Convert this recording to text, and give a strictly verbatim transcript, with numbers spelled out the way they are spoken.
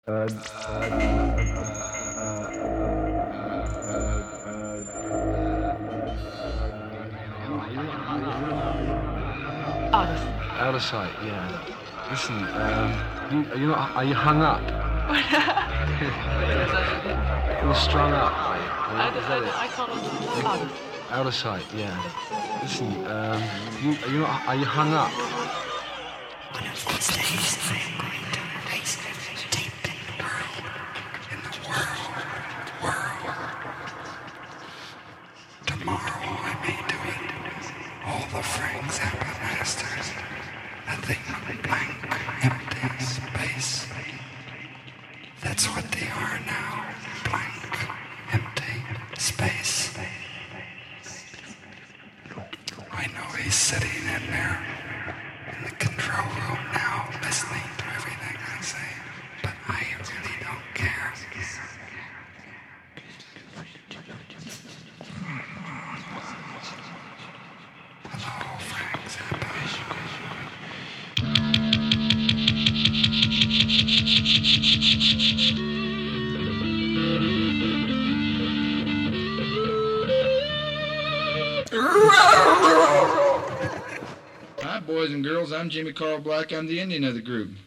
Uh, uh, Out of. Out of sight, yeah. Listen, um, you, are you not? Are you hung up? You're strung up. Are you? I, Is that I, it? I call it out of. Out of sight, yeah. Listen, um, you, are you not? Are you hung up? Tomorrow I may do it. All the Franks have been masters. Nothing blank, empty space. That's what they are now. Blank, empty space. I know he's sitting in there in the control room now, listening to everything I say, but I really don't care. Hello, Frank Zappa. Hi, boys and girls. I'm Jimmy Carl Black. I'm the Indian of the group.